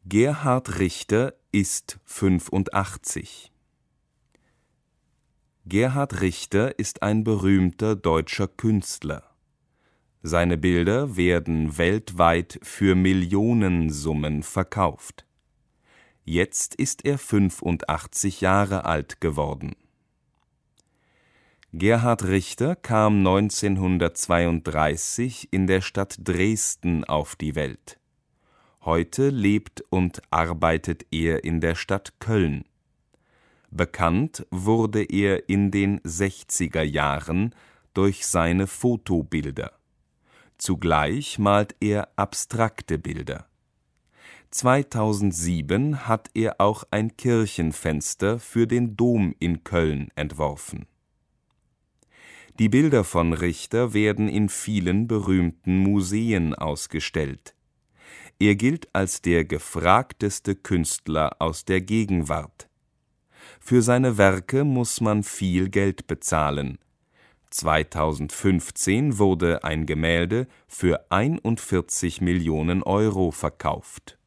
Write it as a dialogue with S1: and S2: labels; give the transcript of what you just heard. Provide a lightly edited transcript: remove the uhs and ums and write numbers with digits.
S1: Gerhard Richter ist 85. Gerhard Richter ist ein berühmter deutscher Künstler. Seine Bilder werden weltweit für Millionensummen verkauft. Jetzt ist er 85 Jahre alt geworden. Gerhard Richter kam 1932 in der Stadt Dresden auf die Welt. Heute lebt und arbeitet er in der Stadt Köln. Bekannt wurde er in den 60er Jahren durch seine Fotobilder. Zugleich malt er abstrakte Bilder. 2007 hat er auch ein Kirchenfenster für den Dom in Köln entworfen. Die Bilder von Richter werden in vielen berühmten Museen ausgestellt. Er gilt als der gefragteste Künstler aus der Gegenwart. Für seine Werke muss man viel Geld bezahlen. 2015 wurde ein Gemälde für 41 Millionen Euro verkauft.